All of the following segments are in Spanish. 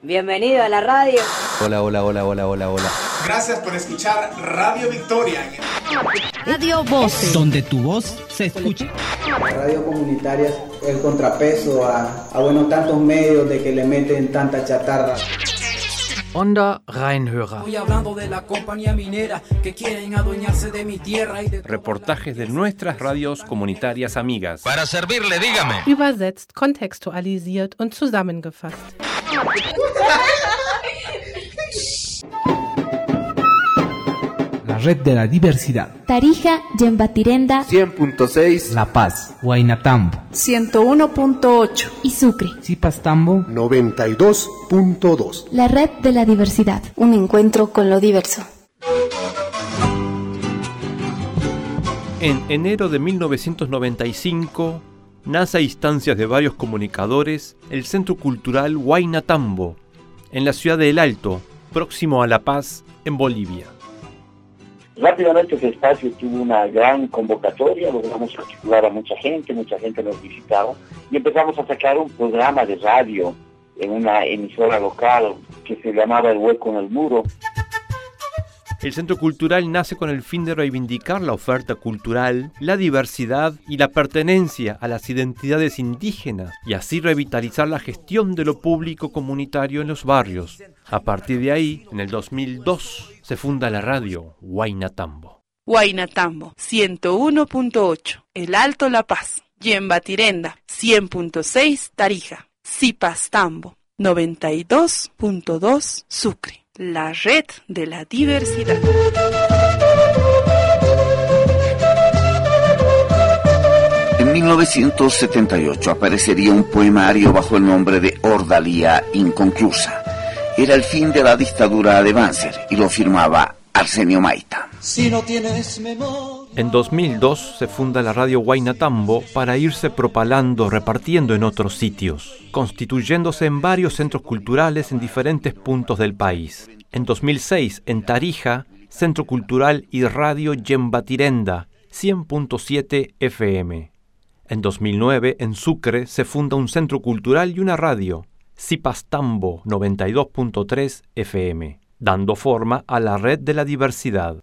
Bienvenido a la radio. Hola, hola, hola, hola, hola, hola. Gracias por escuchar Radio Victoria. Radio Voces, donde tu voz se escucha. Radio comunitaria es el contrapeso a tantos medios de que le meten tanta chatarra. Onda Rheinhörer. Voy hablando de la compañía minera que quieren adueñarse de mi tierra y de... Reportajes de nuestras radios comunitarias amigas. Para servirle, dígame. Übersetzt, kontextualisiert und zusammengefasst. La red de la diversidad. Tarija, Yembatirenda, 100.6, La Paz, Huaynatambo, 101.8 y Sucre, Zipastambo, 92.2. La red de la diversidad. Un encuentro con lo diverso. En enero de 1995 nace a instancias de varios comunicadores el Centro Cultural Huaynatambo, en la ciudad de El Alto, próximo a La Paz, en Bolivia. Rápidamente ese espacio tuvo una gran convocatoria, logramos articular a mucha gente nos visitaba y empezamos a sacar un programa de radio en una emisora local que se llamaba El Hueco en el Muro. El Centro Cultural nace con el fin de reivindicar la oferta cultural, la diversidad y la pertenencia a las identidades indígenas y así revitalizar la gestión de lo público comunitario en los barrios. A partir de ahí, en el 2002, se funda la radio Huaynatambo. Huaynatambo, 101.8, El Alto La Paz. Yembatirenda, 100.6, Tarija. Zipastambo, 92.2, Sucre. La red de la diversidad. En 1978 aparecería un poemario bajo el nombre de Ordalía Inconclusa. Era el fin de la dictadura de Banzer y lo firmaba Arsenio Maita. Si no tienes memoria. En 2002 se funda la radio Huaynatambo para irse propalando, repartiendo en otros sitios, constituyéndose en varios centros culturales en diferentes puntos del país. En 2006, en Tarija, Centro Cultural y Radio Yembatirenda, 100.7 FM. En 2009, en Sucre, se funda un centro cultural y una radio, Zipastambo, 92.3 FM, dando forma a la red de la diversidad.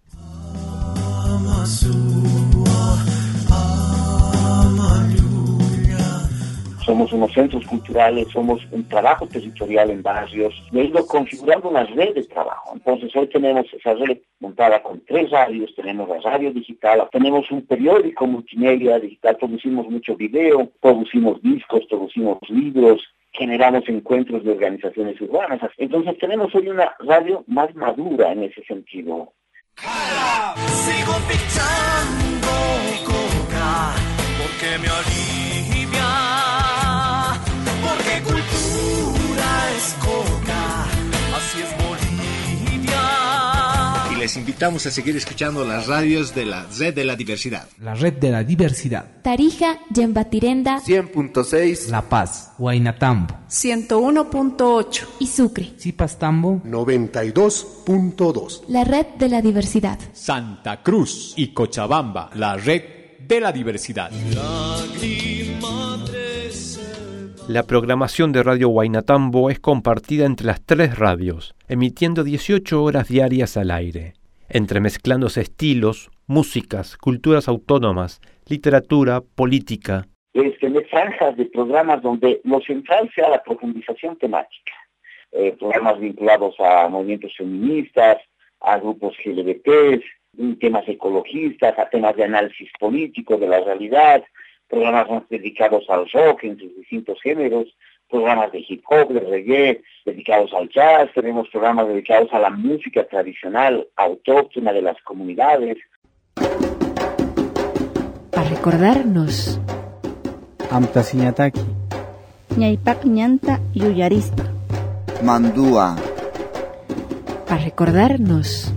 Somos unos centros culturales, somos un trabajo territorial en barrios y he ido configurando una red de trabajo. Entonces hoy tenemos esa red montada con 3 radios, tenemos la radio digital, tenemos un periódico multimedia digital, producimos mucho video, producimos discos, producimos libros, generamos encuentros de organizaciones urbanas. Entonces tenemos hoy una radio más madura en ese sentido. Sigo pichando coca porque me alivia, porque cultura es coca, así es Bolivia. Y les invitamos a seguir escuchando las radios de la red de la diversidad. La red de la diversidad. Tarija, Yembatirenda, 100.6, La Paz, Huaynatambo, 101.8 y Sucre, Zipastambo, 92.2. La red de la diversidad. Santa Cruz y Cochabamba, la red de la diversidad. La programación de Radio Huaynatambo es compartida entre las 3 radios, emitiendo 18 horas diarias al aire, entremezclándose estilos, músicas, culturas autónomas, literatura, política. Tener franjas de programas donde lo central sea la profundización temática. Programas vinculados a movimientos feministas, a grupos LGBTs, temas ecologistas, a temas de análisis político de la realidad, programas más dedicados al rock en sus distintos géneros, programas de hip hop, de reggae, dedicados al jazz, tenemos programas dedicados a la música tradicional autóctona de las comunidades. Para recordarnos. Amtasiñataki. Ñaypak ñanta yuyarispa. Mandúa. Para recordarnos.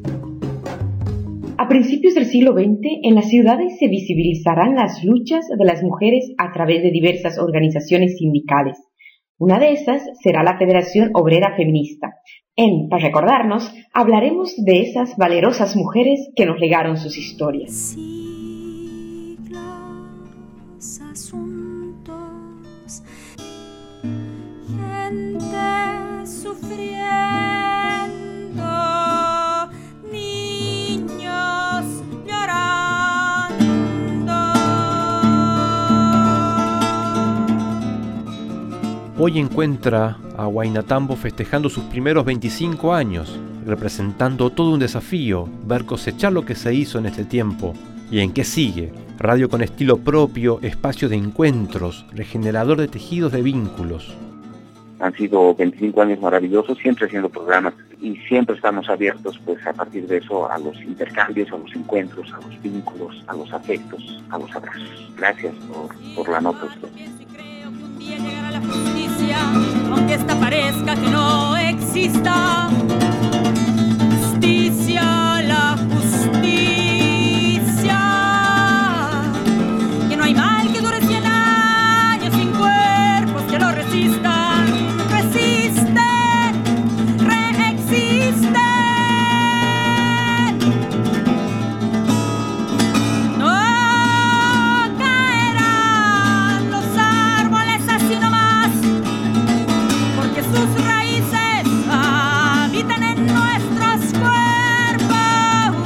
A principios del siglo XX, en las ciudades se visibilizarán las luchas de las mujeres a través de diversas organizaciones sindicales. Una de esas será la Federación Obrera Feminista. Para recordarnos, hablaremos de esas valerosas mujeres que nos legaron sus historias. Siglos, asuntos, gentes Hoy encuentra a Huaynatambo festejando sus primeros 25 años, representando todo un desafío, ver cosechar lo que se hizo en este tiempo y en qué sigue. Radio con estilo propio, espacio de encuentros, regenerador de tejidos de vínculos. Han sido 25 años maravillosos, siempre haciendo programas y siempre estamos abiertos pues a partir de eso a los intercambios, a los encuentros, a los vínculos, a los afectos, a los abrazos. Gracias por la nota usted. Llegar a la justicia, aunque esta parezca que no exista. Justicia, la justicia. Que no hay mal que dure 100 años sin cuerpos que lo resistan. Resiste, reexiste. Sus raíces habitan en nuestros cuerpos.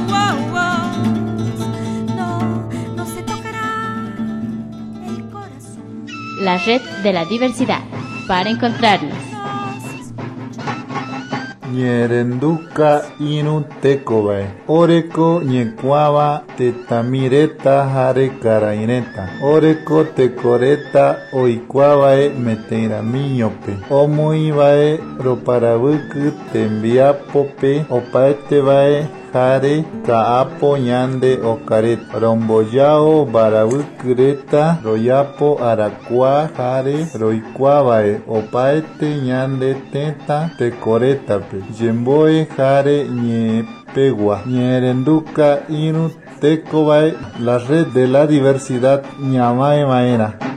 No se tocará el corazón. La red de la diversidad. Para encontrarnos. Ñerenduka inu tekobae. Oreko ñecuaba tetamireta jare caraineta. Oreko tecoreta oikuabae meteiramiñope. Omuibae roparabuku tembiapope. Opaetebae jare kaapo ñande okaret. Romboyao barabukureta royapo arakua jare roikuabae. Opaete ñande teta tecoretape. Yemboe jare ñepegua. Ñerenduka inu tekobae. La red de la diversidad ñamae maena.